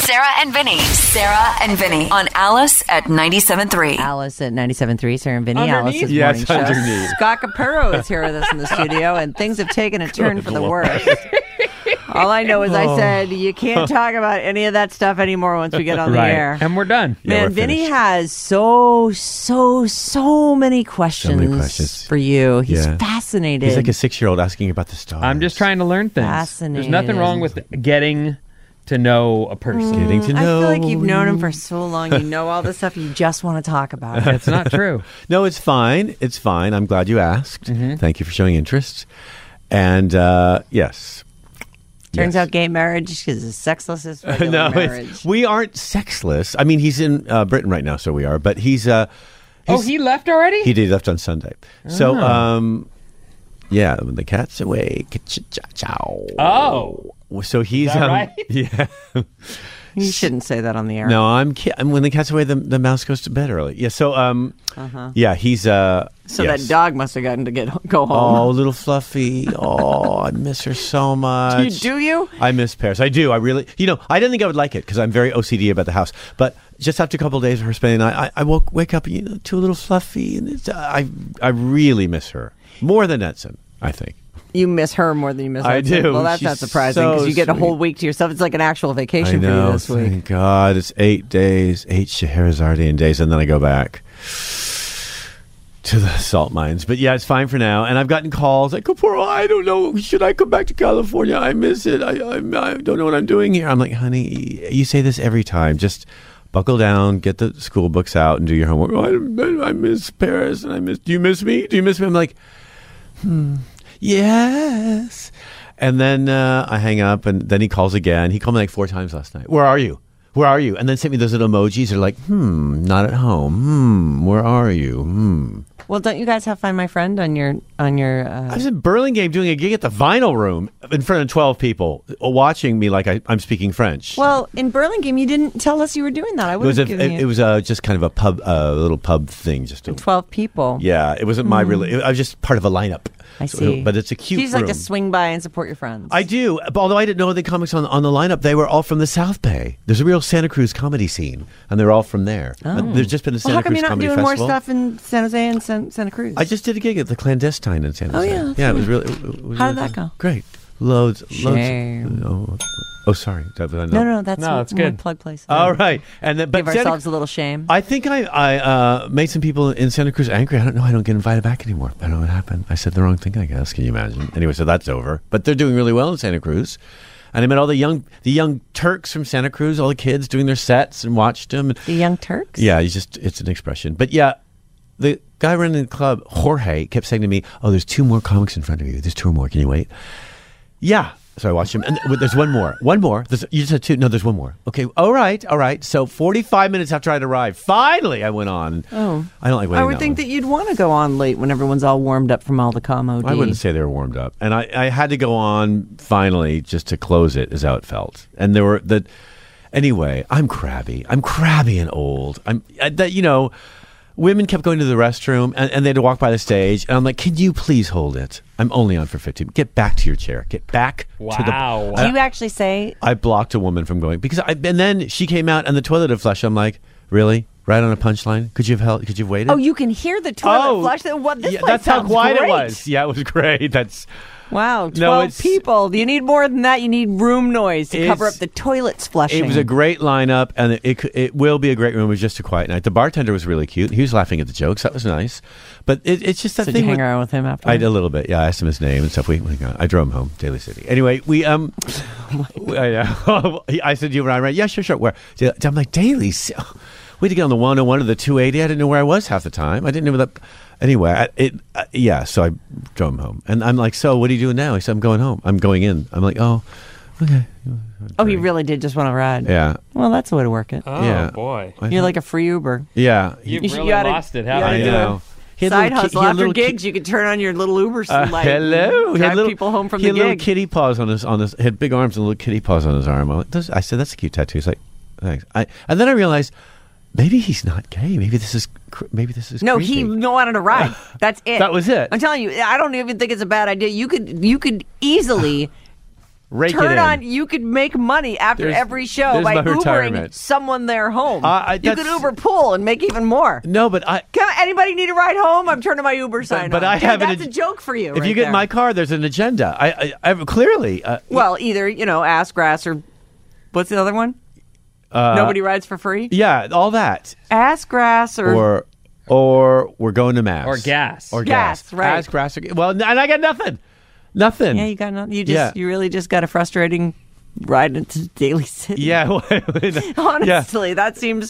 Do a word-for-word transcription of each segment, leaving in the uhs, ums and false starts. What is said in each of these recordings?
Sarah and Vinny. Sarah and Vinny on Alice at ninety-seven point three. Alice at ninety-seven point three. Sarah and Vinny. Underneath? Alice's Yes, morning show. underneath. Scott Capurro is here with us in the studio, and things have taken a turn for the worse. All I know is I said you can't talk about any of that stuff anymore once we get on the Right. air. And we're done. Man, we're Vinny finished. has so, so, so many questions, many questions. for you. He's Yeah. fascinated. He's like a six-year-old asking about the stars. I'm just trying to learn things. Fascinated. There's nothing wrong with getting to know a person. Getting to I know. feel like you've known him for so long. You know all the stuff you just want to talk about. That's not true. No, it's fine. It's fine. I'm glad you asked. Mm-hmm. Thank you for showing interest. And uh, yes. Turns Yes. out gay marriage is as sexless as regular no, marriage. it's, we aren't sexless. I mean, he's in uh, Britain right now, so we are. But he's. Uh, Oh, he's he left already? he did left on Sunday. So, um, yeah, when the cat's away, ka-cha-cha-chow. Oh. So he's Is that um, right? yeah. You shouldn't say that on the air. No, I'm ki- when the cat's away, the, the mouse goes to bed early. Yeah, so um, yeah, he's uh, So yes. that dog must have gotten to get go home. Oh, little Fluffy. Oh, I miss her so much. You- do you? I miss Paris. I do. I really. You know, I didn't think I would like it because I'm very O C D about the house. But just after a couple of days of her spending the night, I, I woke wake up you know, to a little Fluffy, and it's, I I really miss her more than Edson. I think. You miss her more than you miss her. I do. Well, that's not She's surprising because so you get a whole sweet. week to yourself. It's like an actual vacation I know. for you this week. Thank God, it's eight days, eight Scheherazardian days, and then I go back to the salt mines. But yeah, it's fine for now. And I've gotten calls like, Kapuro, I don't know. Should I come back to California? I miss it. I, I, I don't know what I'm doing here. I'm like, honey, you say this every time. Just buckle down, get the school books out, and do your homework. Oh, I, I miss Paris, and I miss. Do you miss me? Do you miss me? I'm like, hmm, yes. And then uh, I hang up, and then he calls again. He called me like four times last night. Where are you? Where are you? And then sent me those little emojis. They're like, hmm, not at home. Hmm, where are you? Hmm. Well, don't you guys have Find My Friend on your on your? I Uh... was in Burlingame doing a gig at the Vinyl Room in front of twelve people watching me like I, I'm speaking French. Well, in Burlingame, you didn't tell us you were doing that. I it would was have a, given it, you it was a, just kind of a pub, a little pub thing. Just a, twelve people. yeah, it wasn't my really. I was just part of a lineup. I So- see. but it's a cute. So you just like room. to swing by and support your friends. I do, but although I didn't know the comics on, on the lineup, they were all from the South Bay. There's a real Santa Cruz comedy scene, and they're all from there. Oh. Uh, There's just been a Well, Santa how come Cruz you're not Comedy doing Festival. more stuff in San Jose and San, Santa Cruz? I just did a gig at the Clandestine in San Oh, Jose. yeah, that's yeah, it right. was really. It, it was How really did that fun. go? Great, loads, Shame. loads. Oh, oh, sorry. That was- I no, know. no, no, that's No, what it's when we good. plug places. All right, and then but Give Santa- ourselves a little shame. I think I I uh, made some people in Santa Cruz angry. I don't know. I don't get invited back anymore. I don't know what happened. I said the wrong thing. I guess. Can you imagine? Anyway, so that's over. But they're doing really well in Santa Cruz. And I met all the young the young Turks from Santa Cruz, all the kids doing their sets, and watched them. And, The Young Turks? yeah, he's just it's an expression. But yeah, the guy running the club, Jorge, kept saying to me, "Oh, there's two more comics in front of you. There's two more. Can you wait?" Yeah. So I watched him, and th- there's one more. One more. There's, you just said two. No, there's one more. Okay. All right. All right. So forty-five minutes after I'd arrived, finally I went on. Oh. I don't like waiting. I would think that you'd want to go on late when everyone's all warmed up from all the com O D. I wouldn't say they were warmed up, and I, I had to go on finally just to close it. Is how it felt, and there were the. Anyway, I'm crabby. I'm crabby and old. I'm I, that you know. Women kept going to the restroom, and, and they had to walk by the stage. And I'm like, "Can you please hold it? I'm only on for fifteen. Get back to your chair. Get back to the." Wow. Do you actually say, I blocked a woman from going because I. And then she came out, and the toilet had flushed. I'm like, "Really? Right on a punchline? Could you have held? Could you have waited?" oh, you can hear the toilet flush? What, this yeah, place that's how sounds quiet great. it was. Yeah, it was great. That's Wow, No, twelve it's- people. Do you need more than that? You need room noise to cover up It's- the toilets flushing. It was a great lineup, and it, it c- it will be a great room. It was just a quiet night. The bartender was really cute. He was laughing at the jokes. That was nice. But it, it's just that So did thing. you hang with- around with him after? I did a little bit. Yeah, I asked him his name and stuff. We, we got, I drove him home, Daly City. Anyway, we um, we- I, uh, he- I said, "You and I right? Yeah, sure, sure. Where?" I'm like, Daly. C- We had to get on the one oh one or the two eighty. I didn't know where I was half the time. I didn't know where that. Anyway, I, it uh, yeah. So I drove him home, and I'm like, "So what are you doing now?" He said, "I'm going home. I'm going in." I'm like, "Oh, okay." Oh, he really did just want to ride. Yeah. Well, that's the way to work it. Oh, Yeah. boy. I You're thought- like a free Uber. yeah. You've You should- really you oughta- lost it, you haven't oughta I you? do know. He had Side little ki- hustle he had after little ki- gigs. You could turn on your little Uber Uh, light. hello. and He had drive little- people home from he the had little gig. kitty paws on his on his. He had big arms and little kitty paws on his arm. I'm like, "This-" I said, "That's a cute tattoo." He's like, "Thanks." I, and then I realized maybe he's not gay. Maybe this is cr- maybe this is No, creepy. he wanted to ride. That's it. That was it. I'm telling you, I don't even think it's a bad idea. You could, you could easily Rake it turn in. on. You could make money after There's- every show there's by my Ubering retirement. someone there home. Uh, I- you could that's- Uber pool and make even more. No, but I. Come, anybody need a ride home? I'm turning my Uber sign but on. I Dude, have an that's ag- a joke for you. If right you get there. in my car, there's an agenda. I, I, I clearly. Uh, well, either you know, ass grass or what's the other one? uh, Nobody rides for free. Yeah, all that. Ass grass or, Or, or we're going to mass. Or gas. Or Gas, gas. right. Ask, grass, or, well, and I got nothing. Nothing. yeah, you got no, you just Yeah. you really just got a frustrating ride into Daly City. Yeah. Honestly, that seems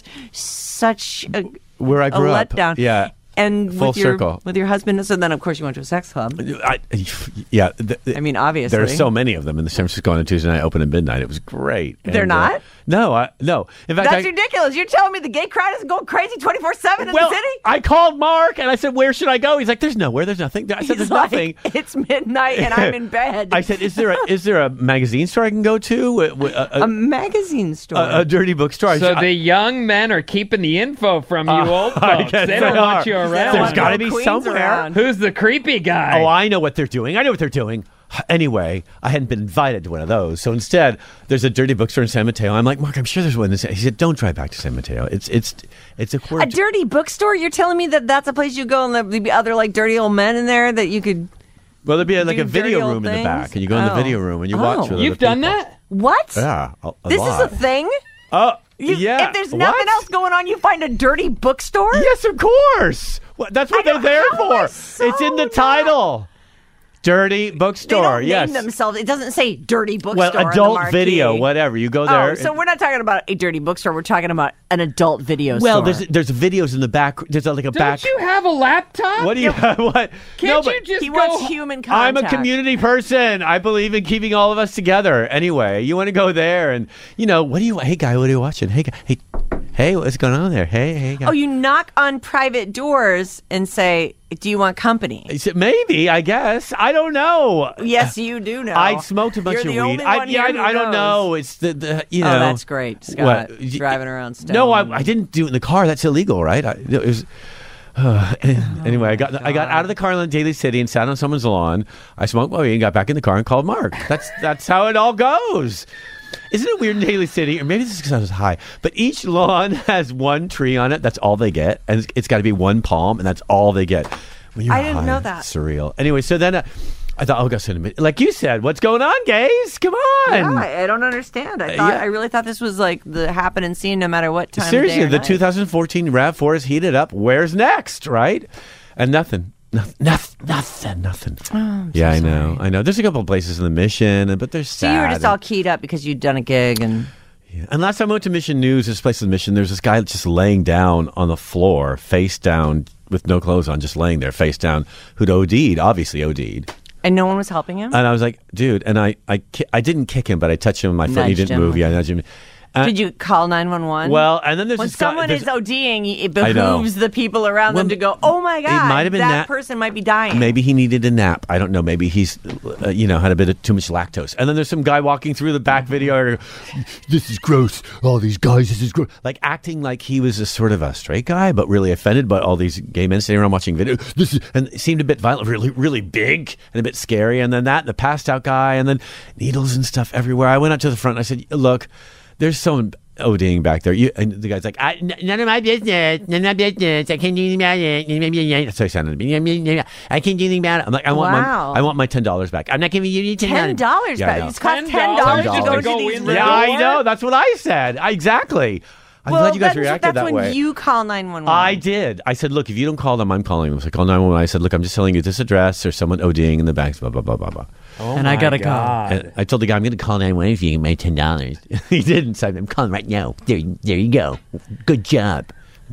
such a, Where I a grew up. letdown. Yeah. And Full with your, circle. with your husband, so then of course you went to a sex club. I, yeah. th- th- I mean, obviously. There are so many of them in the San Francisco on a Tuesday night, open at midnight. It was great. They're And, uh, not? no, I, no. In fact, That's I, ridiculous. You're telling me the gay crowd isn't going crazy twenty-four seven in well, the city? I called Mark and I said, "Where should I go?" He's like, "There's nowhere. There's nothing." I said, He's "There's like, nothing." It's midnight and I'm in bed. I said, "Is there a, is there a magazine store I can go to? A, a, a magazine store. a, a dirty bookstore?" I So said, the young men are keeping the info from you Uh, old I folks. guess They don't they want are. you They around. don't There's want gotta no be queens somewhere. around. Who's the creepy guy? "Oh, I know what they're doing. I know what they're doing." Anyway, I hadn't been invited to one of those. So instead, there's a dirty bookstore in San Mateo. I'm like, "Mark, I'm sure there's one in San." He said, "Don't drive back to San Mateo. It's it's it's a quarter." A dirty bookstore? You're telling me that that's a place you go and there'd be other like dirty old men in there that you could. well, there'd be like do a video dirty old room in the things? back, and you go in the Oh. video room and you Oh. watch. with You've other done people. that? What? Yeah, a, a This lot. is a thing? Oh, You, yeah. If there's nothing What? else going on, you find a dirty bookstore? Yes, of course. Well, that's what I they're don't- there how am I for. so It's in the not- title. Dirty They bookstore. don't yes. name themselves. It doesn't say dirty bookstore. well, on the adult marquee. video, whatever. You go there. Oh, so we're not talking about a dirty bookstore. We're talking about an adult video well, store. there's there's videos in the back. There's like a Don't back. you have a laptop? What do you what? Can't no, you but just he go? wants human I'm contact. a community person. I believe in keeping all of us together. Anyway, you want to go there and you know what do you? Hey guy, what are you watching? Hey guy, hey, hey, what's going on there? Hey, hey guy. Oh, you knock on private doors and say, "Do you want company?" He said, maybe, I guess. I don't know. Yes, you do know. I smoked a bunch You're of the weed. only I, one yeah, here who I, I don't knows. know. It's the, the you know. Oh, that's great, Scott. What? Driving around stoned. No, I, I didn't do it in the car. That's illegal, right? I, it was. Uh, anyway, I got I got out of the car in Daly City and sat on someone's lawn. I smoked my weed and got back in the car and called Mark. That's that's how it all goes. Isn't it weird in Daly City? Or maybe this is because I was high. But each lawn has one tree on it. That's all they get, and it's, it's got to be one palm, and that's all they get. When you're I didn't high, know that. it's surreal. Anyway, so then uh, I thought, oh, gosh, like you said, what's going on, gays? Come on. Yeah, I I don't understand. I thought yeah. I really thought this was like the happening scene, no matter what time. Seriously, of day or the night. two thousand fourteen RAV four is heated up. Where's next, right? And nothing. Nothing, nothing, nothing, nothing. Oh, yeah, I know, I know. There's a couple of places in the Mission, but they're So sad. you were just and- all keyed up because you'd done a gig and. Yeah. And last time I went to Mission News, this place in Mission, there's this guy just laying down on the floor, face down, with no clothes on, just laying there, face down, who'd OD'd, obviously OD'd. And no one was helping him? And I was like, dude, and I, I, ki- I didn't kick him, but I touched him with my foot. He Nudged didn't him. move. Yeah, I nudged him. Uh, Did you call nine one one? Well, and then there's when this guy- someone there's- is ODing, it I know. behooves the people around Well, them to go, oh my God, might have been that that- person might be dying. Maybe he needed a nap. I don't know. Maybe he's, uh, you know, had a bit of too much lactose. And then there's some guy walking through the back video. area, This is gross. All these guys, this is gross. Like acting like he was a sort of a straight guy, but really offended by all these gay men sitting around watching video. This is, and it seemed a bit violent, really, really big and a bit scary. And then that, and the passed out guy, and then needles and stuff everywhere. I went up to the front and I said, look, there's someone ODing back there. You, and the guy's like, I, n- none of my business. None of my business. I can't do anything about it. So he sounded to me. I can't do anything about it. I'm like, I want Wow. my, I want my ten dollars back. I'm not giving you ten dollars. ten dollars Yeah, I back. know. It's cost $10 ten dollars to just go to to go these in the Yeah, rooms. I know. That's what I said. I, exactly. I'm Well, glad you guys that's, reacted that's that when way. you call nine one one. I did. I said, look, if you don't call them, I'm calling them. So I called nine one one. I said, look, I'm just telling you this address. There's someone ODing in the back. Blah, blah, blah, blah, blah. Oh And I my gotta go. God. And I told the guy, I'm going to call nine one one if you give me ten dollars. He didn't. So I'm calling right now. There, there you go. Good job.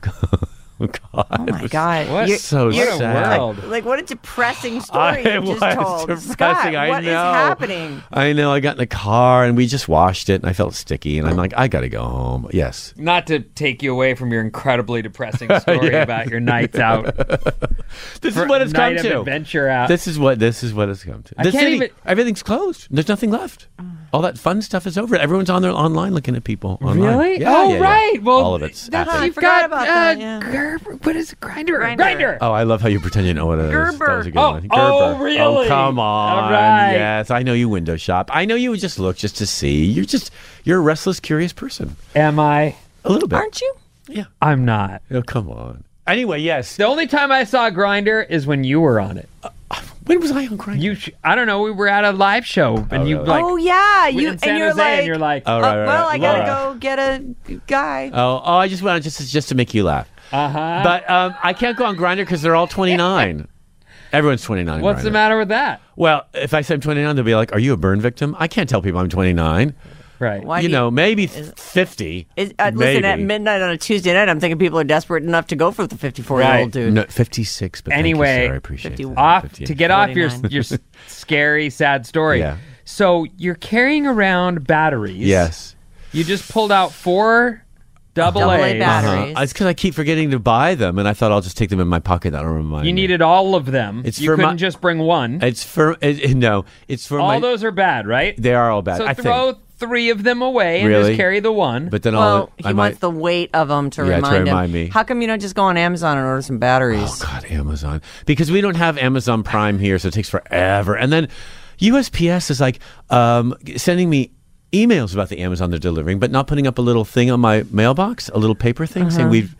Oh, God. Oh my God. What? You're- So What a sad. world. Like, what a depressing I story you just was told. depressing, Scott, I what is know. happening? I know. I got in the car and we just washed it and I felt sticky. And I'm like, I got to go home. Yes. Not to take you away from your incredibly depressing story Yeah. about your nights out. This for is what it's night come of to. adventure out. This is what this is what it's come to. I The can't city, even- everything's closed. There's nothing left. All that fun stuff is over. Everyone's on their online looking at people. Online. Really? Yeah, oh, yeah, yeah. right. Well, all of it's that's, happening. I you've forgot got about uh, that, yeah. Gerber. What is it? Grinder. Grindr. Grinder. Oh, I love how you pretend you know what it is. Gerber. That was a good Oh, one. oh, Gerber. really? Oh, come on. All right. Yes, I know you window shop. I know you would just look just to see. You're just you're a restless, curious person. Am I? A little bit. Aren't you? Yeah. I'm not. Oh, come on. Anyway, yes. The only time I saw Grinder is when you were on it. When was I on Grindr? You, sh- I don't know. We were at a live show, and Oh, you really? like, oh yeah, we- you in San and you're Jose, like, and you're like, Oh, "Oh, right, right, well, right. I gotta Laura. go get a guy. Oh, oh, I just went on just just to make you laugh. uh huh. But um, I can't go on Grindr because they're all twenty-nine. Everyone's twenty-nine. on What's the Grindr. matter with that? Well, if I say I'm twenty-nine, they'll be like, "Are you a burn victim?" I can't tell people I'm twenty-nine. Right. Why you do know, maybe fifty. Is, uh, maybe. listen, at midnight on a Tuesday night, I'm thinking people are desperate enough to go for the fifty-four-year-old Right. dude. No, fifty-six. But Anyway, thank you, Sarah. I appreciate fifty-one. that. Off fifty-eight. to get off your forty-nine. your s- scary, sad story. Yeah. So you're carrying around batteries. Yes. You just pulled out four double Double A A's. batteries. Uh-huh. It's because I keep forgetting to buy them, and I thought I'll just take them in my pocket. That'll remind You me. needed all of them. It's you for couldn't my- just bring one. It's for it, it- no. It's for all my. those are bad, right? They are all bad. So I throw think. three of them away and Really? just carry the one. But then Well, I'll. he I wants might, the weight of them to Yeah, to remind him. remind me. How come you don't just go on Amazon and order some batteries? Oh God, Amazon! Because we don't have Amazon Prime here, so it takes forever. And then U S P S is like um, sending me emails about the Amazon they're delivering, but not putting up a little thing on my mailbox, a little paper thing saying we've.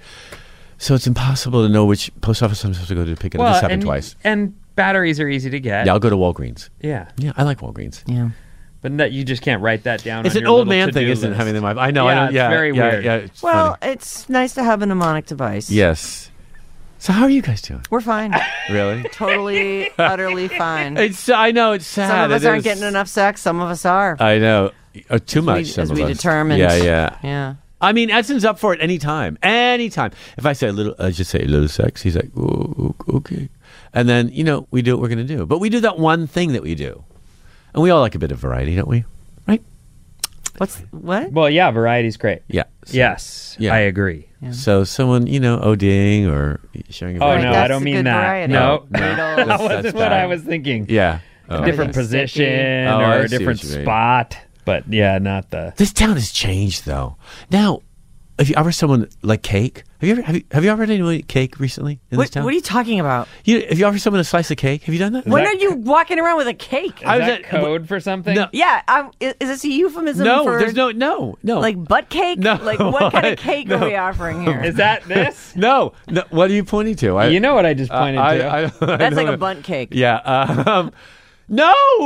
So it's impossible to know which post office I'm supposed to go to pick it up. well, This happened and, twice. and batteries are easy to get. Yeah, I'll go to Walgreens. Yeah. Yeah, I like Walgreens. Yeah. But no, you just can't write that down. It's on an your old little man to-do thing, isn't it? list. Having them. I know. I Yeah, don't. it's Yeah, very yeah, weird. Yeah, it's Well, funny. it's nice to have a mnemonic device. Yes. So how are you guys doing? We're fine. Really? Totally, utterly fine. It's. I know it's sad. Some of us It aren't is. getting enough sex. Some of us are. I know. Uh, too much. we- some as of we us. determined. Yeah, yeah. Yeah. I mean, Edson's up for it anytime. Anytime. If I say a little, I just say a little sex. He's like, oh, okay. And then, you know, we do what we're going to do. But we do that one thing that we do. And we all like a bit of variety, don't we? Right? What's what? Well, yeah, variety's great. Yeah. So, Yes, Yeah. I agree. So someone, you know, ODing or sharing a Oh, variety. no, that's I don't a mean good that. variety. No, No, no. That that That's- wasn't that's what bad. I was thinking. Yeah. Oh. A different Everything's sticky. position Oh, or I a see what different you mean. spot. But yeah, not the. This town has changed, though. Now, if you ever someone like cake, have you ever have you, have you ever had anyone eat cake recently in What, this town? what are you talking about? You, if you offer someone a slice of cake, have you done that? When that- are you walking around with a cake? Is I was that at- code for something? No. Yeah, I'm, is, is this a euphemism No, for there's no, no, no. like butt cake? No. Like what kind of cake No. are we offering here? Is that this? no, no. What are you pointing to? I, you know what I just pointed I, to. I, I, I That's like know- a bunt cake. Yeah. Um, no,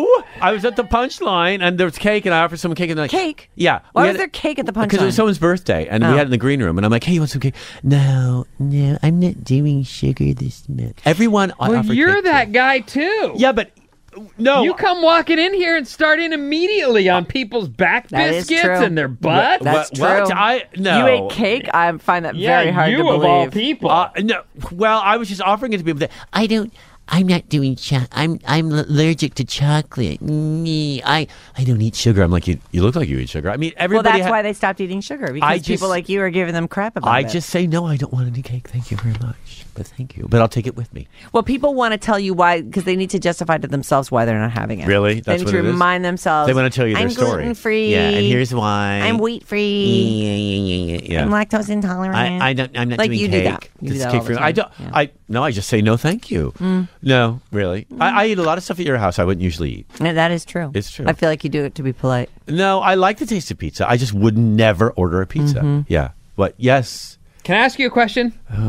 I was at the punchline and there was cake, and I offered someone cake, and they're like, Cake? Yeah. Why we was had- there cake at the Because it was punchline? someone's birthday, and we Oh. had it in the green room, and I'm like, "Hey, you want some cake?" No, no, I'm not doing sugar this month. Everyone, I well, offer you're cake that to. guy too. Yeah, but no, You come walking in here and start in immediately on people's back That is biscuits true. and their butts. That's what, what? true. I no. You ate cake? I find that yeah, very hard you to believe. of all people. Uh, no, well, I was just offering it to people that I don't. I'm not doing. Cho- I'm I'm allergic to chocolate. Mm, I I don't eat sugar. I'm like, you. You look like you eat sugar. I mean, Well, everybody. that's ha- why they stopped eating sugar because I people just- like you are giving them crap about I it. just say no. I don't want any cake. Thank you very much, but thank you. But I'll take it with me. Well, people want to tell you why because they need to justify to themselves why they're not having it. Really? They That's need what to it is? remind themselves. They want to tell you their I'm story. gluten free. Yeah, and here's why. I'm wheat free. Yeah, yeah, yeah, yeah. I'm lactose intolerant. I, I don't. I'm not Like doing you cake. do that. You do This that cake all the for- I time. don't. Yeah. I no. I just say no, thank you. No, really. I, I eat a lot of stuff at your house. I wouldn't usually eat. Yeah, that is true. It's true. I feel like you do it to be polite. No, I like the taste of pizza. I just would never order a pizza. Mm-hmm. Yeah. What? Yes. Can I ask you a question?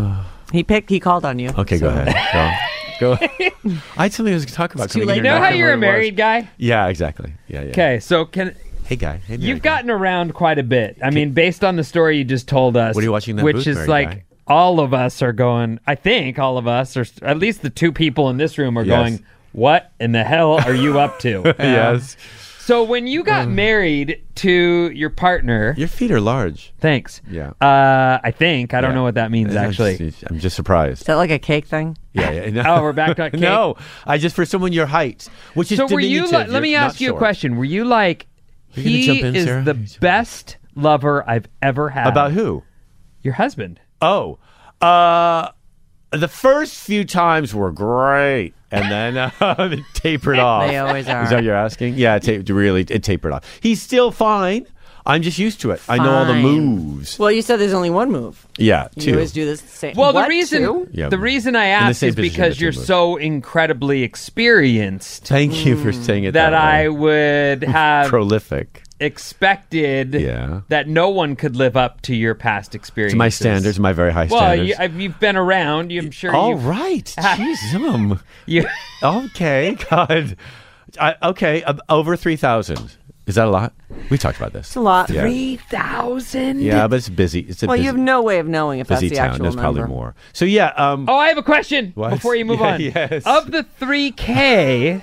He picked. He called on you. Okay, go ahead. Go. Go. I had something I was going to talk about. It's too coming late in You here know and how not you're a remembering married what it guy? was. Yeah, exactly. Yeah, yeah. Okay, so can Hey, guy. Hey, married you've guy. gotten around quite a bit. I mean, based on the story you just told us. What are you watching in that Which booth, is married like guy? all of us are going. I think all of us, or s- at least the two people in this room, are Yes. going. What in the hell are you up to? Yes. So when you Mm. got married to your partner, Your feet are large. thanks. Yeah. Uh, I think I don't Yeah. know what that means I'm actually. just- I'm just surprised. Is that like a cake thing? Yeah, yeah. No. Oh, we're back to cake? No, I just for someone your height, which is So were you? diminutive. Li- let me You're ask not you a short. question. Were you like, Are you gonna he jump in, is Sarah? the best lover I've ever had? About who? Your husband. Oh, uh, the first few times were great, and then uh, it tapered off. They always are. Is that what you're asking? Yeah, it ta- really, it tapered off. He's still fine. I'm just used to it. I know all the Fine. moves. Well, you said there's only one move. Yeah, You two. always do this same. Well, the What, reason two? Yeah. the reason I In the ask same is position, because but you're two moves. so incredibly experienced Thank you for saying it that that I way. would have Prolific. expected Yeah. that no one could live up to your past experiences. To my standards, my very high Well, standards. you, I've- you've been around. I'm sure All you've, right. Jeez, um, you. okay, God. I, okay, uh, over three thousand. Is that a lot? We talked about this. It's a lot. Yeah. Three thousand. Yeah, but it's busy. It's a Well, busy, you have no way of knowing if that's busy the town. actual There's number. probably more. So yeah, um, Oh, I have a question What? before you move Yeah, on. yes. Of the three K,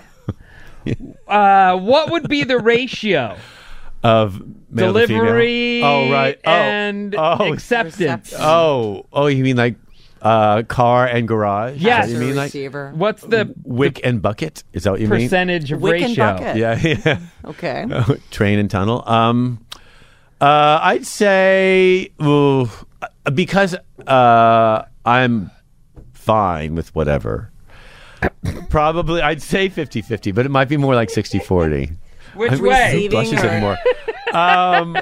uh, what would be the ratio? of male to female. Delivery Oh, right. Oh, and oh, acceptance. Reception. Oh, oh, you mean like uh, car and garage? Yes. Is that what you mean like receiver. What's the wick and bucket? Is that what you mean? percentage of Wick and ratio? bucket. Yeah, yeah. Okay. Train and tunnel. Um, uh, I'd say ooh, because uh, I'm fine with whatever. Probably, I'd say fifty-fifty, but it might be more like sixty forty. Which I'm- way? Receiving Blushes or- anymore. um,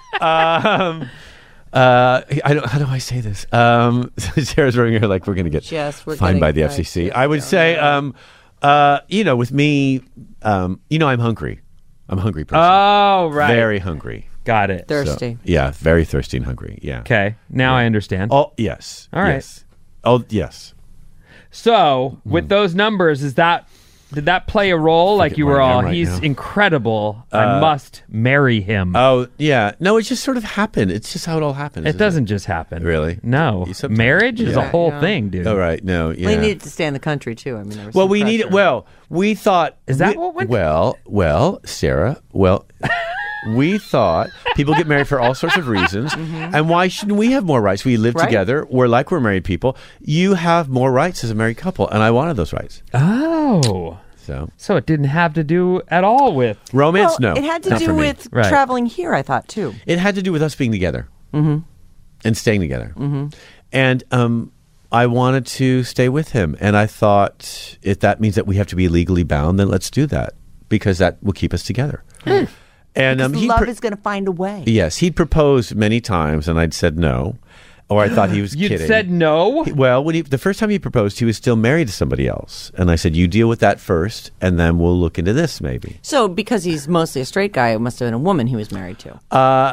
um, uh, I don't. How do I say this? Um, Sarah's running here like we're going to get Yes, we're fined getting by the fined. F C C. Yes, I would yeah. say, um, uh, you know, with me, um, you know, I'm hungry. I'm a hungry person. Oh, right. Very hungry. Got it. So, Thirsty. yeah, very thirsty and hungry. Yeah. Okay. Now I understand. Oh yes. All right. Yes. Oh yes. So, with those numbers, is that did that play a role? Like you where were I am all, right he's now. incredible. I Uh, must marry him. Oh yeah. No, it just sort of happened. It's just how it all happens. it isn't doesn't just happen. Really? No. You sometimes- Marriage is Yeah. a whole Yeah. thing, dude. Oh right. No. Yeah. Well, he needed to stay in the country too. I mean, there was Well, some we need it. pressure. Well, we thought. Is that we- what went- Well, well, Sarah. Well, we thought people get married for all sorts of reasons, and why shouldn't we have more rights? We live Right. together. We're like we're married people. You have more rights as a married couple, and I wanted those rights. Oh. So So it didn't have to do at all with. romance, Well, no, it had to not do for me. with Right. traveling here. I thought too. It had to do with us being together and staying together. Mm-hmm. And um, I wanted to stay with him. And I thought if that means that we have to be legally bound, then let's do that because that will keep us together. And um, Because he love pr- is going to find a way. yes, he'd proposed many times, and I'd said no, or I thought he was You kidding. said no? He- Well, when he, the first time he proposed, he was still married to somebody else, and I said, "You deal with that first, and then we'll look into this, maybe." So, because he's mostly a straight guy, it must have been a woman he was married to. Uh,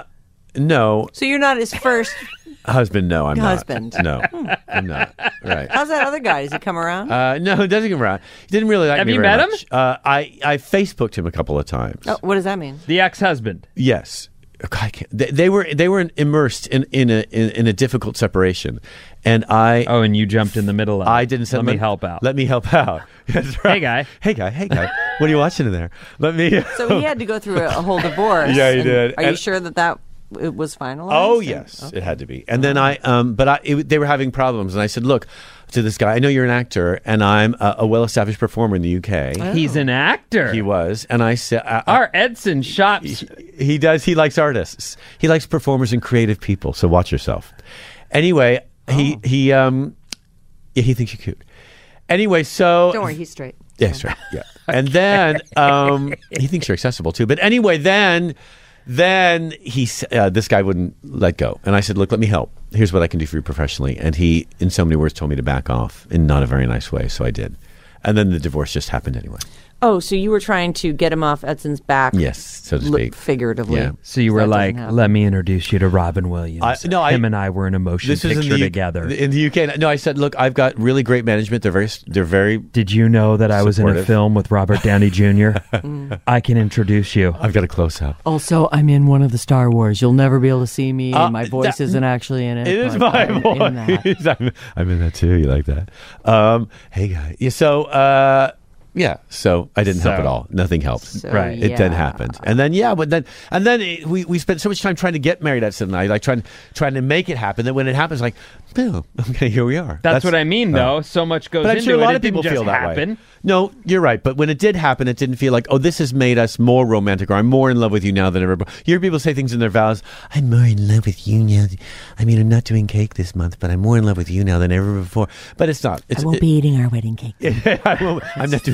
no, So you're not his first. husband. No, I'm Husband. not. No, I'm not. Right. How's that other guy? Does he come around? Uh, no, it doesn't come around. He didn't really like Have me you very met him? much. Uh, I I Facebooked him a couple of times. oh, what does that mean? The ex-husband. Yes. God, I can't- They, they were they were immersed in in a in, in a difficult separation, and I Oh, and you jumped in the middle of it. I didn't say Let me help out. Let me help out. That's right. Hey, guy. Hey guy. Hey guy. What are you watching in there? Let me. So he had to go through a, a whole divorce. Yeah, he and did. Are you And- sure that that it was finalized? Oh And- yes, it had to be. And then I, um, but I, it, they were having problems, and I said, "Look, to this guy, I know you're an actor, and I'm a, a well-established performer in the U K." He's an actor. He was, and I said, I, I- Our Edson shops. he does. He likes artists. He likes performers and creative people. So watch yourself. Anyway, he he um, yeah, he thinks you're cute. Anyway, so Don't worry, he's straight. yeah, that's right. Yeah, and then um, he thinks you're accessible too. But anyway, then then he s- uh, this guy wouldn't let go, and I said, "Look, let me help. Here's what I can do for you professionally." And he, in so many words, told me to back off in not a very nice way. So I did, and then the divorce just happened anyway. Oh, so you were trying to get him off Edson's back? Yes, so to li- speak. figuratively. Yeah. So you That were doesn't like, happen. let me introduce you to Robin Williams. I- no, I- Him and I were in a motion This is picture in the U- together. in the U K. No, I said, look, I've got really great management. They're very, they're very. Did you know that I was in a Supportive. film with Robert Downey Junior? I can introduce you. I've got a close up. Also, I'm in one of the Star Wars. You'll never be able to see me, Uh, and my voice that- isn't actually in it. It is but my I'm in that. voice. I'm, I'm in that too. You like that? Um, hey, guy. Yeah. So, uh, yeah. So I didn't help So- at all. Nothing helped. So, Right. It then yeah. happened, and then yeah, but then and then it, we we spent so much time trying to get married at night, like trying trying to make it happen. That when it happens, like, boom, okay, here we are. That's, what I mean, uh, though. So much goes But I'm into sure a it. lot It of people didn't feel just that happen. way. No, you're right. But when it did happen, it didn't feel like, oh, this has made us more romantic, or I'm more in love with you now than ever. You hear people say things in their vows. I'm more in love with you now. I mean, I'm not doing cake this month, but I'm more in love with you now than ever before. But it's not. It's, I won't it- be eating our wedding cake. I won't, I'm not doing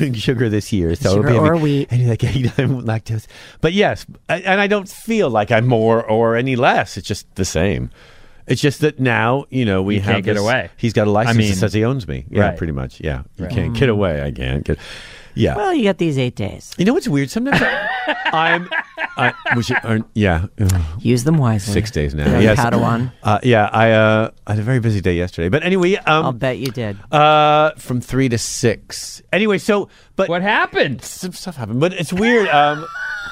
doing sugar this year, so Sugar it'll be or wheat. And you're like, yeah, I'm lactose. But yes, I, and I don't feel like I'm more or any less. It's just the same. It's just that now, you know, we You have can't get this- away. He's got a license I mean, that says he owns me. Yeah, right. pretty much. Yeah, you Right. can't get away. I can't get. Yeah. Well, you got these eight days. You know what's weird? Sometimes I, I'm. I, which are, yeah. ugh. Use them wisely. Six days now. Young Yes. Padawan. Uh, yeah, I, uh, I had a very busy day yesterday. But anyway, I'll um, bet you did. uh, from three to six. Anyway, so but What happened? some stuff happened. But it's weird. Um,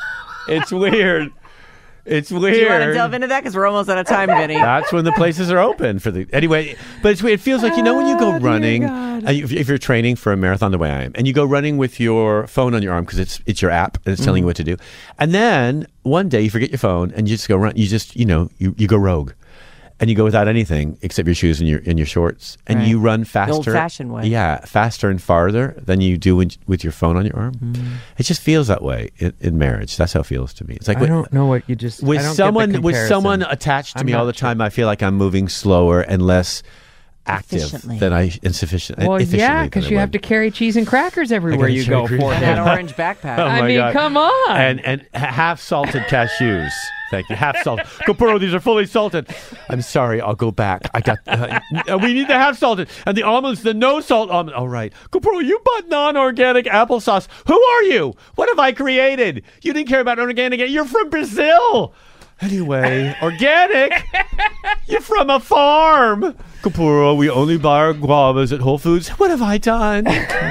it's weird. It's weird. Do you want to delve into that? Because we're almost out of time, Vinny. That's when the places are open for the anyway. But it's weird. It feels like, you know, when you go Oh, dear running, God. uh, if, if you're training for a marathon the way I am, and you go running with your phone on your arm because it's it's your app and it's telling you what to do, and then one day you forget your phone and you just go run. You just you know you, you go rogue, and you go without anything except your shoes and your and your shorts, and Right. you run faster, old-fashioned way. yeah, faster and farther than you do when, with your phone on your arm. Mm. It just feels that way in, in marriage. That's how it feels to me. It's like I when- don't know what you just. with I don't get the someone with comparison. someone attached to I'm me not all the sure. time, I feel like I'm moving slower and less active Efficiently. than I insufficient. Well, efficiently yeah, than because I you have would. to carry cheese and crackers everywhere gotta you carry go. cheese For And him. that orange backpack. Oh, I my mean, God. come on. and and half salted cashews. Thank you. Half salted. Capurro, these are fully salted. I'm sorry. I'll go back. I got. Uh, we need the half salted and the almonds, the no salt almond. All right, Capurro, you bought non-organic applesauce. Who are you? What have I created? You didn't care about organic. You're from Brazil. Anyway, organic. You're from a farm. Capurro, we only buy our guavas at Whole Foods. What have I done?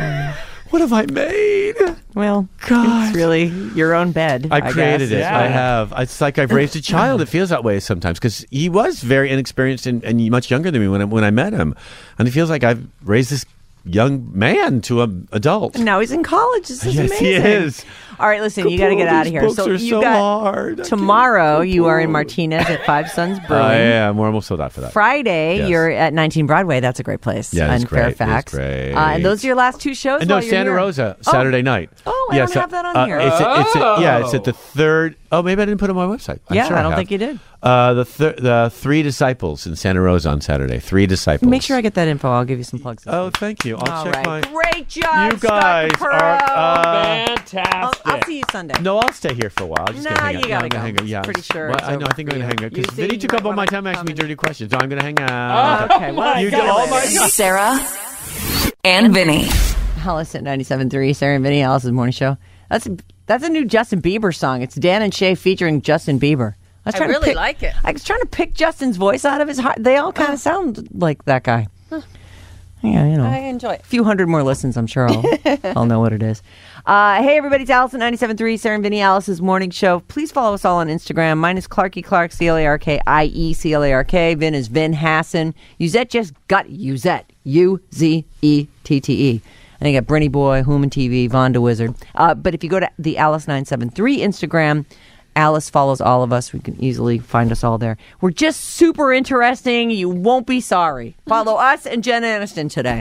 What have I made? Well, God. it's really your own bed. I I created guess. it. Yeah. I have. It's like I've raised a child. It feels that way sometimes because he was very inexperienced and, and much younger than me when I, when I met him, and it feels like I've raised this young man to an adult. Now he's in college. This is Yes, amazing. he is. All right, listen, you got to get Capurro, out of these here. books So are you so got hard. I tomorrow. can't- You are in Capurro. Martinez at Five Sons Brewing. I am. We're almost sold out for that. Friday, Yes. you're at nineteen Broadway. That's a great place. Yeah, it's in great. It's Fairfax. great. Uh, and those are your last two shows. And no, while you're Santa here. Rosa, Oh. Saturday night. Oh, I Yes, don't have that on uh, here. It's, a, it's a, yeah, it's Oh. at the third. Oh, maybe I didn't put it on my website. I'm Yeah, sure I don't have. think you did. Uh, the thir- the Three Disciples in Santa Rosa on Saturday. Three Disciples. Make sure I get that info. I'll give you some plugs. this Oh, week. thank you. I'll All check right. my. Great job, You guys Scott are. Capurro. Uh, Fantastic. I'll, I'll see you Sunday. no, I'll stay here for a while. I'm just Nah, gonna hang you out. gotta No, I'm gonna go. hang out. Yeah, Pretty sure Well, it's I know. I over think for I'm gonna you. hang out You because see, Vinny you took might up all my wanna time asking me come dirty questions, so I'm gonna hang out. Okay, well, You see you do all later. my- Sarah and Vinny. Alice at ninety-seven point three, Sarah and Vinny, Alice's morning show. That's that's a new Justin Bieber song. It's Dan and Shay featuring Justin Bieber. I, was I trying to really pick- like it. I was trying to pick Justin's voice out of his heart. They all kind of sound like that guy. Yeah, you know. I enjoy it. A few hundred more listens, I'm sure I'll, I'll know what it is. Uh, hey, everybody, it's Alice at ninety-seven point three, Sarah and Vinny, Alice's morning show. Please follow us all on Instagram. Mine is Clarky Clark, C L A R K I E C L A R K. Vin is Vin Hassan. Uzette just got Uzette, U Z E T T E. And you got Brinny Boy, Human T V, Vonda Wizard. Uh, but if you go to the Alice nine seven three Instagram, Alice follows all of us. We can easily find us all there. We're just super interesting. You won't be sorry. Follow us and Jen Aniston today.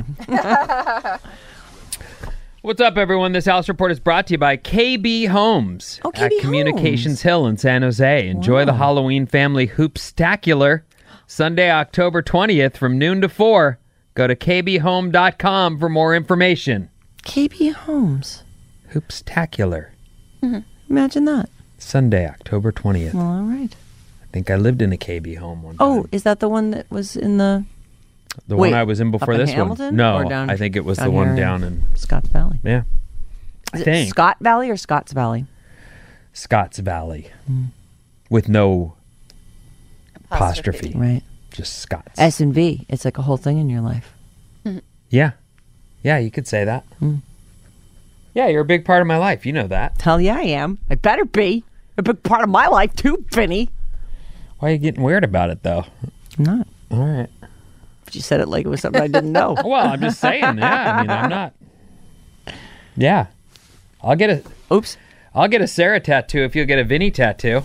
What's up, everyone? This House Report is brought to you by K B Homes Oh, K B at Communications Homes. Hill in San Jose. Enjoy the Halloween family hoopstacular Sunday, October twentieth from noon to four. Go to k b home dot com for more information. K B Homes. Hoopstacular Imagine that. Sunday, October twentieth. Well, all right. I think I lived in a K B home one time. Oh, is that the one that was in the the wait, one I was in before up in this Hamilton one. No, or down- I think it was down the one here down in Scotts Valley? yeah. I Is it think Scott Valley or Scotts Valley? Scotts Valley with no apostrophe, Right. just Scotts. S and V. It's like a whole thing in your life. Yeah. Yeah, you could say that. Yeah, you're a big part of my life. You know that. Hell yeah, I am. I better be. A big part of my life too, Vinny. Why are you getting weird about it, though? I'm not. All right. But you said it like it was something I didn't know. Well, I'm just saying. Yeah, I mean, I'm not. Yeah. I'll get a Oops. I'll get a Sarah tattoo if you'll get a Vinny tattoo.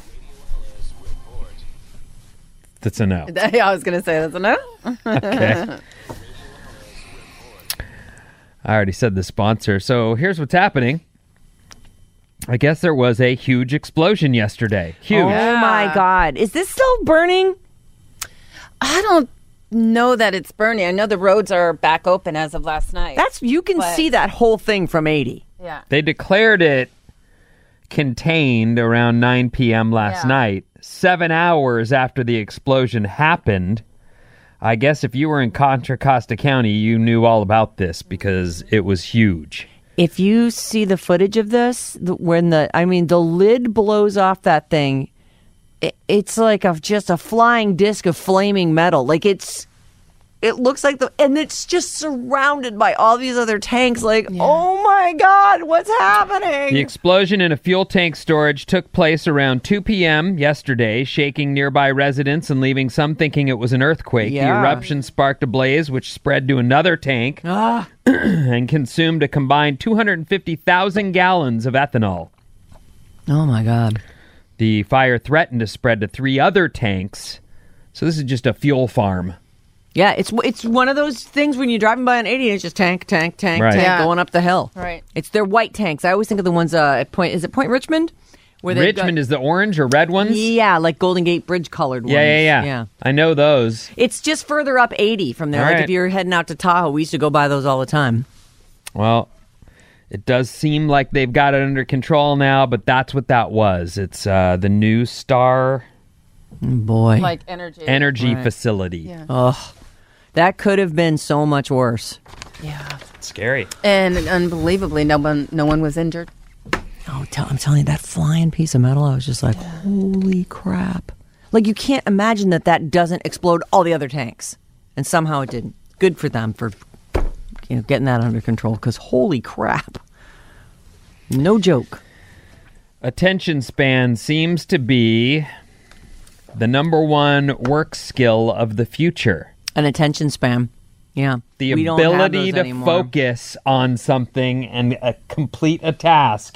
That's a no. I was going to say that's a no. Okay. I already said the sponsor. So here's what's happening. I guess there was a huge explosion yesterday. Huge. Oh my God. Is this still burning? I don't know that it's burning. I know the roads are back open as of last night. That's you can But- see that whole thing from eighty. Yeah. They declared it contained around nine p.m. last Yeah. night, seven hours after the explosion happened. I guess if you were in Contra Costa County, you knew all about this because it was huge. If you see the footage of this, the, when the, I mean, the lid blows off that thing, it, it's like a, just a flying disc of flaming metal. Like it's, it looks like the, and it's just surrounded by all these other tanks. Like, oh my God, what's happening? The explosion in a fuel tank storage took place around two p.m. yesterday, shaking nearby residents and leaving some thinking it was an earthquake. Yeah. The eruption sparked a blaze which spread to another tank Ah, and consumed a combined two hundred fifty thousand gallons of ethanol. oh my God. The fire threatened to spread to three other tanks. So this is just a fuel farm. Yeah, it's it's one of those things when you're driving by on eighty and it's just tank, tank, tank, Right. tank Yeah. going up the hill. Right. It's their white tanks. I always think of the ones uh, at Point, is it Point Richmond? Where they've Richmond got- is the orange or red ones? Yeah, like Golden Gate Bridge colored ones. Yeah, yeah, yeah, Yeah. I know those. It's just further up eighty from there. All like right. if you're heading out to Tahoe, we used to go by those all the time. Well, it does seem like they've got it under control now, but that's what that was. It's uh, the new Star Boy. Like energy. Energy Right. Facility. Yeah. Ugh. That could have been so much worse. Yeah. Scary. And unbelievably, no one, no one was injured. Oh, tell, I'm telling you, that flying piece of metal, I was just like, holy crap. Like, you can't imagine that that doesn't explode all the other tanks. And somehow it didn't. Good for them for, you know, getting that under control, because holy crap. No joke. Attention span seems to be the number one work skill of the future. An attention span. Yeah. The We don't have ability those to anymore. focus on something and uh, complete a task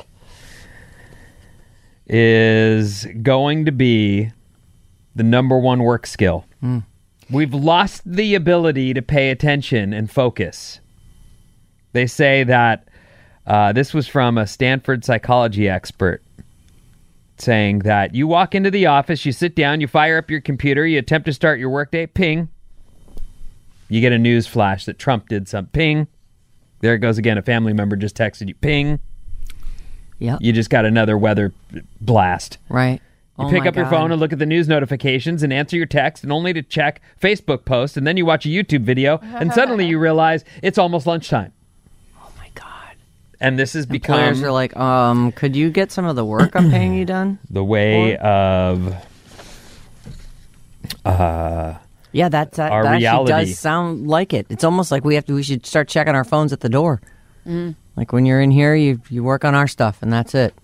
is going to be the number one work skill. Hmm. We've lost the ability to pay attention and focus. They say that uh, this was from a Stanford psychology expert saying that you walk into the office, you sit down, you fire up your computer, you attempt to start your workday, ping. You get a news flash that Trump did something. Ping. There it goes again. A family member just texted you. Ping. Yep. You just got another weather blast. Right. You Oh pick my up your God. phone and look at the news notifications and answer your text, and only to check Facebook posts, and then you watch a YouTube video, and suddenly you realize it's almost lunchtime. Oh my God. And this has become Employers are like, um, could you get some of the work I'm paying you done? the way of uh, Yeah, that, that, Our that actually reality. does sound like it. It's almost like we have to. We should start checking our phones at the door. Like when you're in here, you you work on our stuff, and that's it.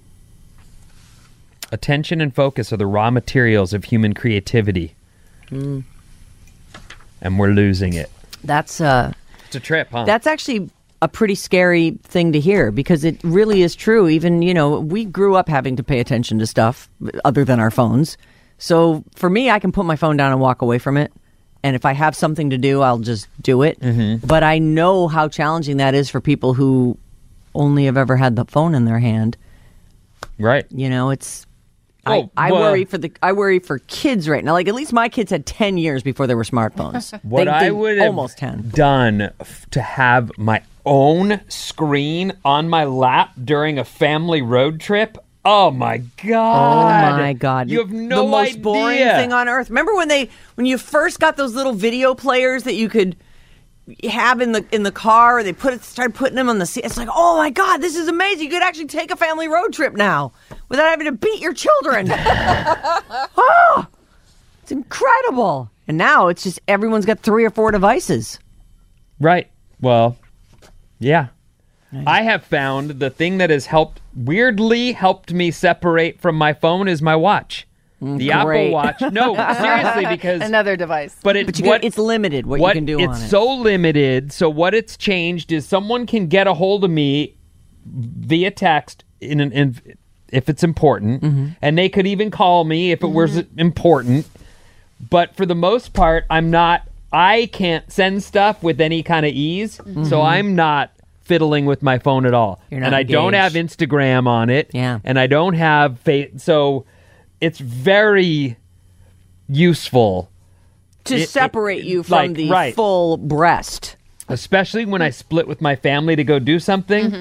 attention and focus are the raw materials of human creativity. Mm. And we're losing it. That's uh, It's a trip, huh? that's actually a pretty scary thing to hear because it really is true. Even you know, we grew up having to pay attention to stuff other than our phones. So for me, I can put my phone down and walk away from it. And if I have something to do, I'll just do it. Mm-hmm. But I know how challenging that is for people who only have ever had the phone in their hand. right. You know, it's. Oh, I, I well- worry for the. I worry for kids right now. Like at least my kids had ten years before there were smartphones. What They- I they- would have almost ten. done f- to have my own screen on my lap during a family road trip. Oh my Oh god! my God! You have no the most idea. boring thing on earth. Remember when they when you first got those little video players that you could have in the in the car? They put it started putting them on the seat. It's like, oh my God, this is amazing! You could actually take a family road trip now without having to beat your children. Oh, it's incredible. And now it's just everyone's got three or four devices. Right. Well, yeah. I have found the thing that has helped, weirdly helped me separate from my phone is my watch. The Apple great. Watch. No, seriously, because Another device. but it But you what can, it's limited what, what you can do it's on it. so limited. So what it's changed is someone can get a hold of me via text in an in, if it's important, Mm-hmm. and they could even call me if it was important. But for the most part, I'm not. I can't send stuff with any kind of ease, so I'm not fiddling with my phone at all. You're not and I don't have engaged. Instagram on it. Yeah. And I don't have fa- so it's very useful. to it- it- separate you from like, the right. full breast. Especially when I split with my family to go do something.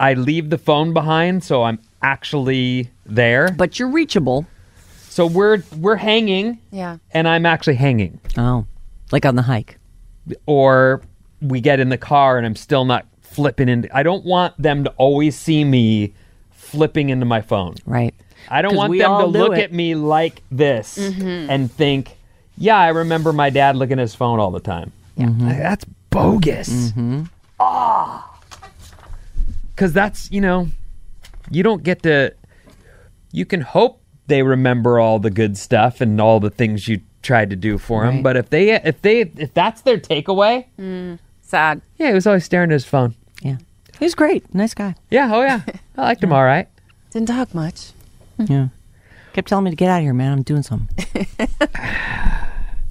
I leave the phone behind, so I'm actually there. But you're reachable. So we're we're hanging, Yeah. and I'm actually hanging. Oh, like on the hike. Or we get in the car and I'm still not flipping into. I don't want them to always see me flipping into my phone. Right. I don't 'Cause want we them to all do look it. at me like this and think, yeah, I remember my dad looking at his phone all the time. Mm-hmm. Like, that's bogus. Ah. Because that's, you know, you don't get to, you can hope they remember all the good stuff and all the things you tried to do for them. Right. But if they, if they, if that's their takeaway, Sad. yeah, he was always staring at his phone. Yeah. He was great. Nice guy. Yeah, oh yeah. I liked him all right. Didn't talk much. Yeah. Kept telling me to get out of here, man. I'm doing something. I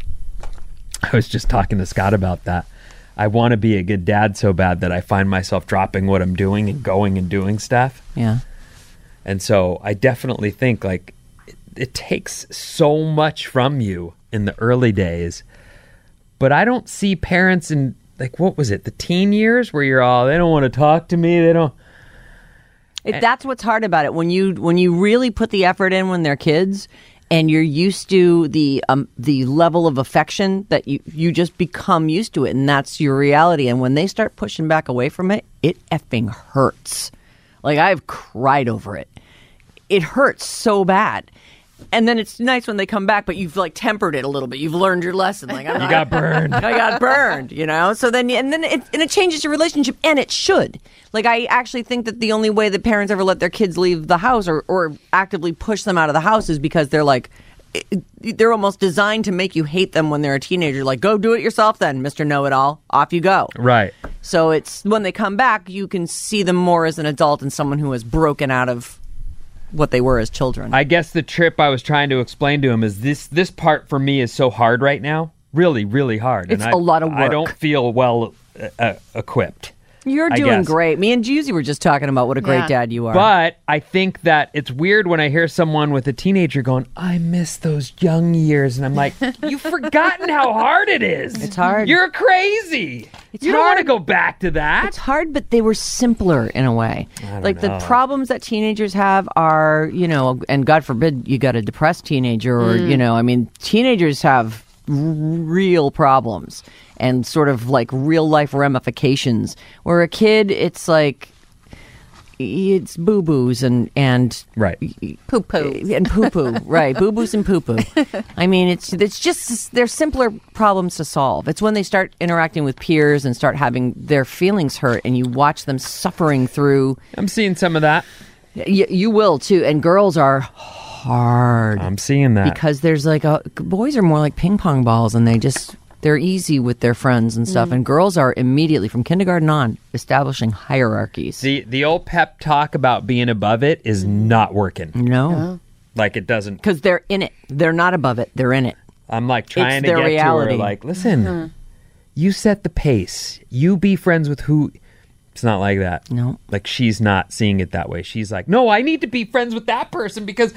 was just talking to Scott about that. I want to be a good dad so bad that I find myself dropping what I'm doing and going and doing stuff. Yeah. And so I definitely think like it, it takes so much from you in the early days. But I don't see parents in like, what was it? The teen years where you're all, they don't want to talk to me. They don't. It, that's what's hard about it. When you when you really put the effort in when they're kids, and you're used to the um, the level of affection that you you just become used to it, and that's your reality. And when they start pushing back away from it, it effing hurts. Like I've cried over it. It hurts so bad. And then it's nice when they come back, but you've like tempered it a little bit. You've learned your lesson. Like I'm You not, got burned. I got burned, you know? So then, and then it, and it changes your relationship, and it should. Like, I actually think that the only way that parents ever let their kids leave the house or, or actively push them out of the house is because they're like, they're almost designed to make you hate them when they're a teenager. Like, go do it yourself then, Mister Know-It-All. Off you go. Right. So it's when they come back, you can see them more as an adult and someone who has broken out of what they were as children. I guess the trip I was trying to explain to him is this this part for me is so hard right now. Really, really hard. It's and a I, lot of I work. don't feel well uh, uh, equipped. You're I doing guess. great. Me and Juicy were just talking about what a great Yeah. dad you are. But I think that it's weird when I hear someone with a teenager going, I miss those young years. And I'm like, you've forgotten how hard it is. It's hard. You're crazy. It's you don't want to hard. go back to that. It's hard, but they were simpler in a way. Like know. the problems that teenagers have are, you know, and God forbid you got a depressed teenager or, you know, I mean, teenagers have r- real problems and sort of like real life ramifications. Where a kid, it's like, it's boo boos and, and Right. Poo poo. and poo poo, right? Boo boos and poo poo. I mean, it's it's just they're simpler problems to solve. It's when they start interacting with peers and start having their feelings hurt, and you watch them suffering through. I'm seeing some of that. Y- you will too, and girls are hard I'm seeing that. because there's like a boys are more like ping pong balls, and they just. They're easy with their friends and stuff, and girls are immediately from kindergarten on establishing hierarchies. the the old pep talk about being above it is not working. No, Like it doesn't. because they're in it. They're not above it. They're in it. I'm like trying It's to their get reality. to her. Like, listen, you set the pace. You be friends with who. It's not like that. No. Like she's not seeing it that way. She's like, no, I need to be friends with that person because.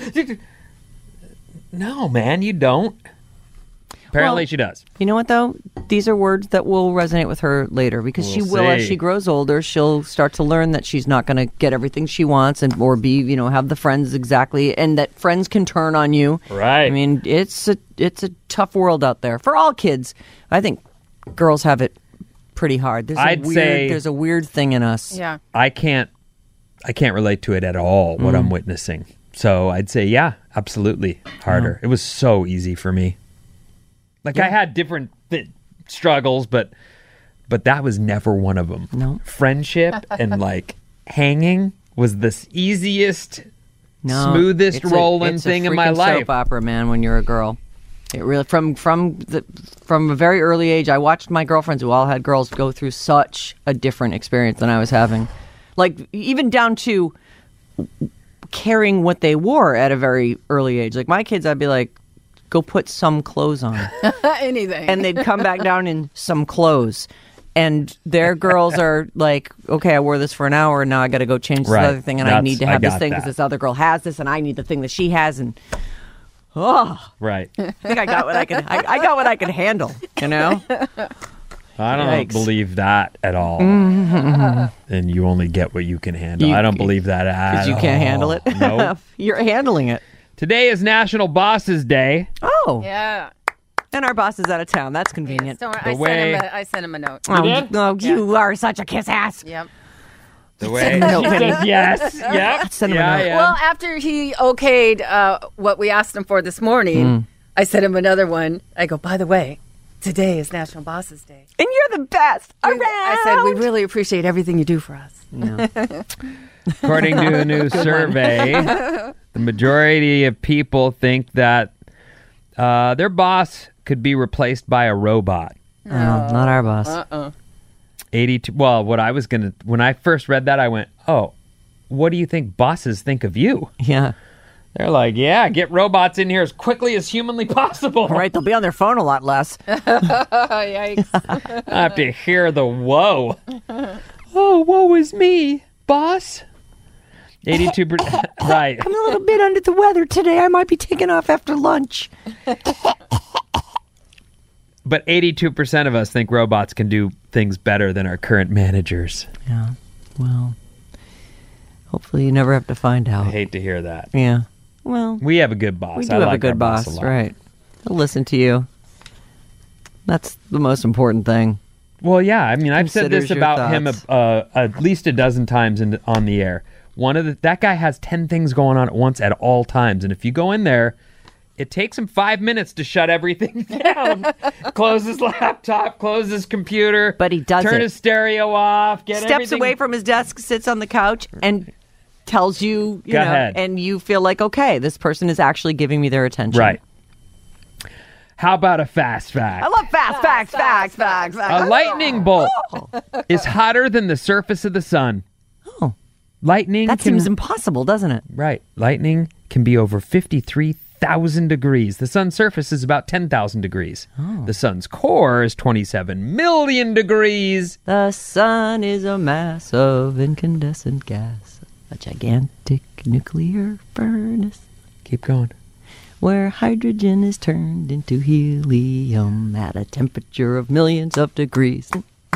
No, man, you don't. Apparently, Well, she does. You know what, though? These are words that will resonate with her later because she We'll will, as see. she grows older, she'll start to learn that she's not going to get everything she wants and or be, you know, have the friends exactly, and that friends can turn on you. Right. I mean, it's a it's a tough world out there for all kids. I think girls have it pretty hard. There's a I'd weird, say- there's a weird thing in us. Yeah. I can't. I can't relate to it at all. What Mm. I'm witnessing. So I'd say, yeah, absolutely harder. It was so easy for me. Like I had different th- struggles, but but that was never one of them. No. Friendship and like hanging was the s- easiest, No, smoothest it's a- rolling it's a thing in my freaking life. Soap opera, man. When you're a girl, it really from from the from a very early age. I watched my girlfriends who all had girls go through such a different experience than I was having, like even down to caring what they wore at a very early age. Like my kids, I'd be like, "Go put some clothes on," Anything. and they'd come back down in some clothes. And their girls are like, okay, I wore this for an hour, and now I got to go change this Right. other thing, and I That's- need to I have this got thing because that. this other girl has this, and I need the thing that she has, and oh, Right. I think I got what I could. I, I got what I could handle, you know. I don't Yikes. believe that at all. And you only get what you can handle. You- I don't believe that at all. Because you can't handle it. Nope. You're handling it. Today is National Bosses Day. Oh, Yeah. and our boss is out of town. That's convenient. Don't worry, The I, way- sent him a, I sent him a note. Oh, did? no, you are such a kiss ass. Yep. The way No, she Penny. says yes. Yep. Send him a yeah, note. yeah. Well, after he okayed uh, what we asked him for this morning, Mm. I sent him another one. I go, by the way, today is National Bosses Day. And you're the best around. I said, we really appreciate everything you do for us. According to a new survey, the majority of people think that uh, their boss could be replaced by a robot. Oh, not our boss. Uh-uh. eighty-two Well, what I was going to, when I first read that, I went, oh, what do you think bosses think of you? Yeah. They're like, yeah, get robots in here as quickly as humanly possible. Right, they'll be on their phone a lot less. Oh, yikes. I have to hear the whoa. Oh, woe is me, boss. eighty-two percent Right. I'm a little bit under the weather today. I might be taking off after lunch. But eighty-two percent of us think robots can do things better than our current managers. Yeah. Well, hopefully you never have to find I out. hate to hear that. Yeah. Well, We have a good boss. we do I have like a good our boss, a lot. right? He'll listen to you. That's the most important thing. Well, yeah. I mean, I've said Considers this your about him thoughts. uh, at least a dozen times in, on the air. One of the that guy has ten things going on at once at all times, and if you go in there, it takes him five minutes to shut everything down. Close his laptop, close his computer, But he does turn it. his stereo off, get Steps everything. away from his desk, sits on the couch, and tells you, you Go know, ahead. and you feel like, okay, this person is actually giving me their attention. Right. How about a fast fact? I love fast facts, facts, facts, facts. A lightning bolt is hotter than the surface of the sun. Oh. Lightning That can, seems impossible, doesn't it? right. Lightning can be over fifty-three thousand degrees. The sun's surface is about ten thousand degrees. Oh. The sun's core is twenty-seven million degrees. The sun is a mass of incandescent gas, a gigantic nuclear furnace Keep going. where hydrogen is turned into helium at a temperature of millions of degrees.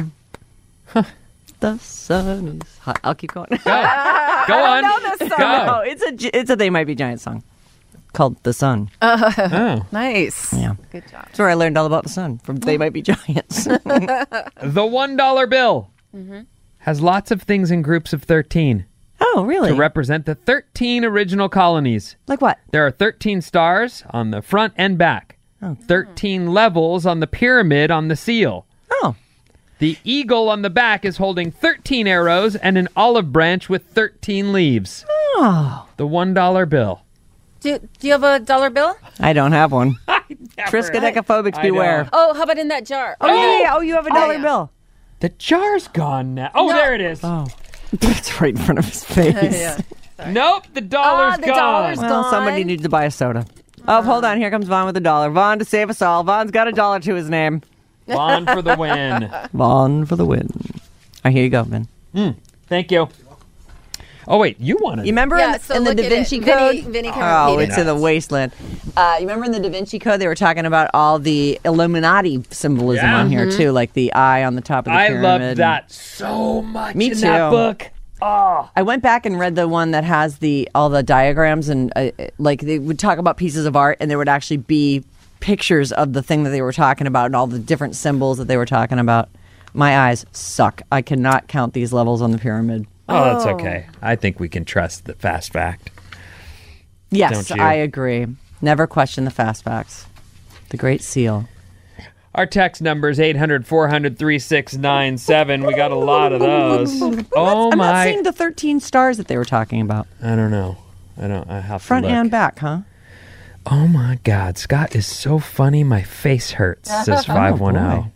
Huh. The sun is hot. I'll keep going. Go. Go on. No, Go. it's a gi- it's a They Might Be Giants song called "The Sun." Oh. Nice. Yeah. Good job. That's where I learned all about the sun from "They Might Be Giants." The one dollar bill has lots of things in groups of thirteen Oh, really? to represent the thirteen original colonies. Like what? There are thirteen stars on the front and back. thirteen levels on the pyramid on the seal. Oh, The eagle on the back is holding thirteen arrows and an olive branch with thirteen leaves. oh. The one dollar bill. Do, do you have a dollar bill? I don't have one. Never. Triskaidekaphobics I beware. know. Oh, how about in that jar? Oh, yeah, yeah, yeah. Oh, you have a dollar yeah. bill. The jar's gone now. Oh, No. there it is. Oh, it's right in front of his face. Yeah. Nope, the dollar's Ah, the gone. dollar's Well, gone. somebody needs to buy a soda. Oh, hold on. Here comes Vaughn with a dollar. Vaughn to save us all. Vaughn's got a dollar to his name. Vaughn for the win. Vaughn for the win. All right, here you go, Ben. Thank you. Oh, wait, you wanted You remember Yeah, in the, so in the look Da at it. Vinci Vinny- Code? Vinny can oh, repeat it's it. in the wasteland. Uh, you remember in the Da Vinci Code, they were talking about all the Illuminati symbolism Yeah. on here, too, like the eye on the top of the I pyramid. love that so much Me in too. that book. Oh. I went back and read the one that has the all the diagrams and uh, like they would talk about pieces of art and there would actually be pictures of the thing that they were talking about and all the different symbols that they were talking about. My eyes suck. I cannot count these levels on the pyramid. Oh, that's okay. I think we can trust the fast fact. Yes, Don't you? I agree. Never question the fast facts. The Great Seal. Our text number is eight hundred, four hundred, thirty-six ninety-seven. We got a lot of those. Oh, I'm not my. seeing the thirteen stars that they were talking about. I don't know. I don't. I have Front to look. and back, huh? Oh, my God. Scott is so funny. My face hurts, says five one zero.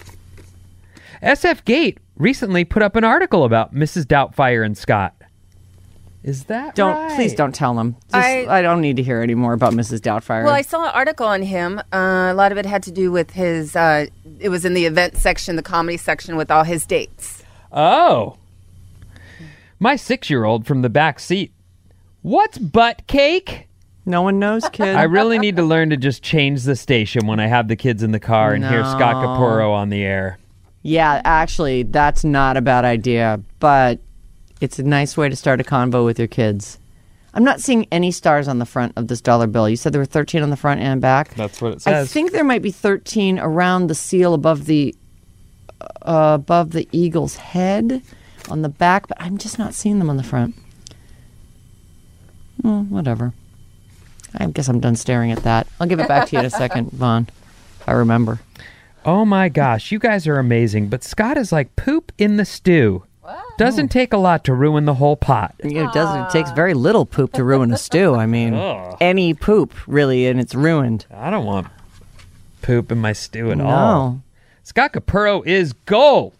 S F Gate recently put up an article about Missus Doubtfire and Scott. Is that Don't right? please don't tell them. Just, I, I- don't need to hear any more about Missus Doubtfire. Well, I saw an article on him. Uh, a lot of it had to do with his. Uh, it was in the event section, the comedy section, with all his dates. Oh. My six-year-old from the back seat. What's butt cake? no one knows, kid. I really need to learn to just change the station when I have the kids in the car and hear Scott No. Capurro on the air. Yeah, actually, that's not a bad idea, but it's a nice way to start a convo with your kids. I'm not seeing any stars on the front of this dollar bill. You said there were thirteen on the front and back. That's what it says. I think there might be thirteen around the seal above the uh, above the eagle's head on the back, but I'm just not seeing them on the front. Well, whatever. I guess I'm done staring at that. I'll give it back to you in a second, Vaughn, if I remember. Oh my gosh, you guys are amazing. But Scott is like poop in the stew. What? Doesn't take a lot to ruin the whole pot. You know, it doesn't. It takes very little poop to ruin a stew. I mean, Ugh. any poop, really, and it's ruined. I don't want poop in my stew at No. all. Scott Capurro is gold.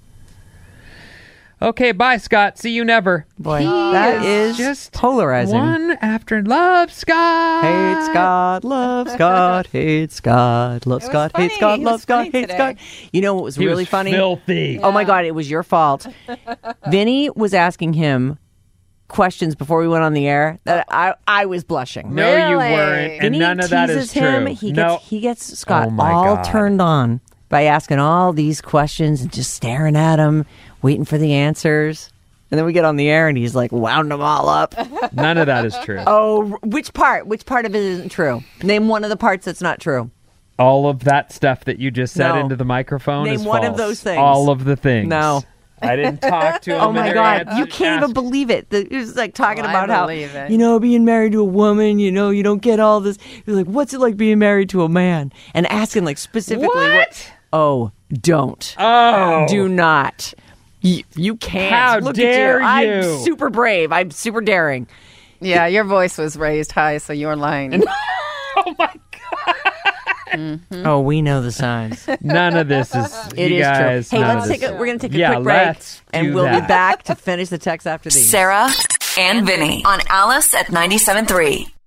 Okay, bye, Scott. See you never. Boy, that is just polarizing. One after love, Scott. Hate Scott, love Scott, hate Scott, love Scott, hate funny. Scott, He love was Scott, funny hate today. Scott. You know what was He really was funny? filthy. Oh my God, it was your fault. Vinny was asking him questions before we went on the air that I, I was blushing. No, you Really? weren't. And Vinny none of that is teases him. true. He no. gets he gets Scott Oh my all God. turned on by asking all these questions and just staring at him, waiting for the answers. And then we get on the air and he's like wound them all up. None of that is true. Oh, which part? Which part of it isn't true? Name one of the parts that's not true. All of that stuff that you just said No. into the microphone Name is one of false. those things. All of the things. No. I didn't talk to him. Oh and my their God, answers you can't even asked- believe it. The- It was like talking Oh, I about how, believe it. you know, being married to a woman, you know, you don't get all this. You're like, what's it like being married to a man? And asking like specifically What? Oh, don't. Oh. Do not. You, you can't. How Look dare at you. you. I'm super brave. I'm super daring. Yeah, your voice was raised high, so you're lying. Oh my Oh, we know the signs. None of this is. It you is guys, true. Hey, none let's of take this- a. We're gonna take a Yeah, quick break, let's and do we'll be that. back to finish the text after these. Sarah and Vinny on Alice at ninety-seven point three.